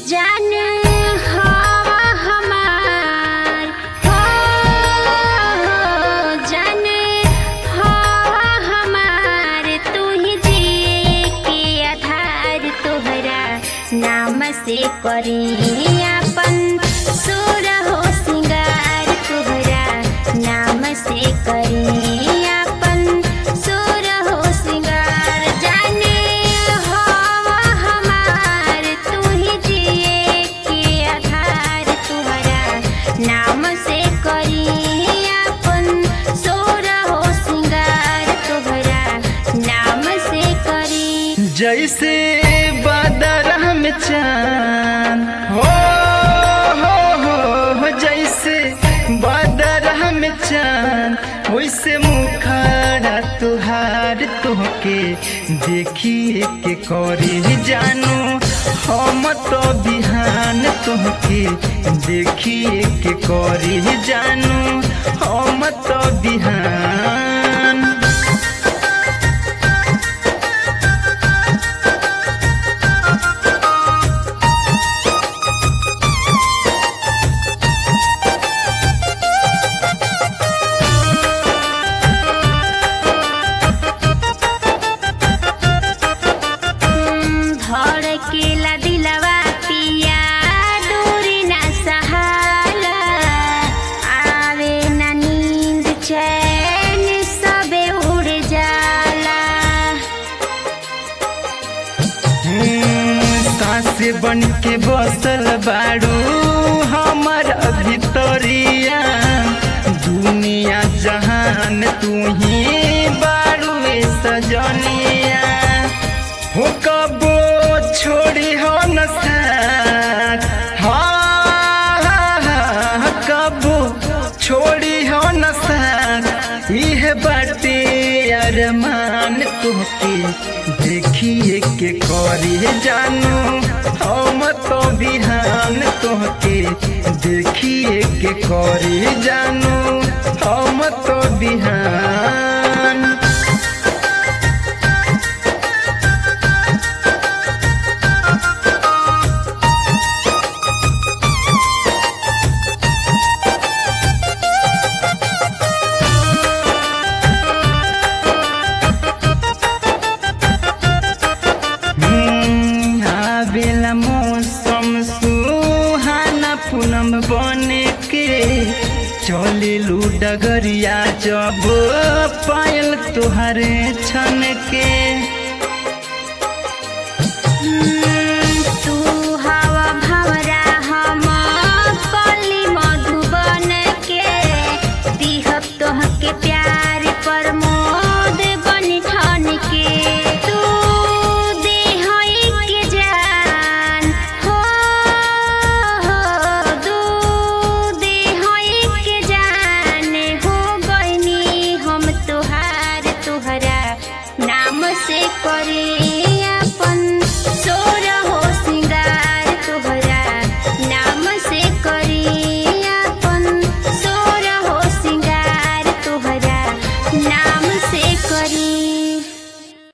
जान हवा हमार हो, जान हवा हमार, तू ही जिए के आधार, तोहरा नाम से करी अपन सुर हो सिंगार, तोहरा नाम से करी अपन सुर हो सिंगार। जाने हवा हमार, तू ही जिए के आधार, तोहरा नाम से करी अपन सुर हो सिंगार, तोहरा नाम से करी। जैसे बादल में चांद हो, जैसे बादल में चांद, वैसे मुखड़ा तुहार, तोहके देखिए के करी जानू हम तो बिहान, तोहके देखिए के करी जानू हम तो बिहान। धड़केला दिलवा पिया, दूरी ना सहाला, आवे ना नींद चैन, सबे उड़ जाला। सांस बन के बसल बाड़ू हमर भितरिया, दुनिया जहान तू ही बाड़ू सजनिया। हो कबो छोड़ी हो न साथ, हाँ कबो छोड़ी हो न साथ, यह बाटे अरमान, तुहके देखिए के करी जानू हम तो बिहान, तुहके देखिए के करी जानू हम तो बिहान। आवेला मौसम सुहाना पूनम बने के, चलेलू डगरिया जब पायल तुहारे छन के। तू हवा भंवरा हम कली मधुबन के, दिहब तोहके प्यार पर मोद बनी ठन के। तू देहई के जान हो, तू देहई के जान, हो गइनी हम तुहार, तुहरा नाम से करे अपन सोर हो सिंगार, तोहरा नाम से करी अपन सोर हो सिंगार, तोहरा नाम से करी।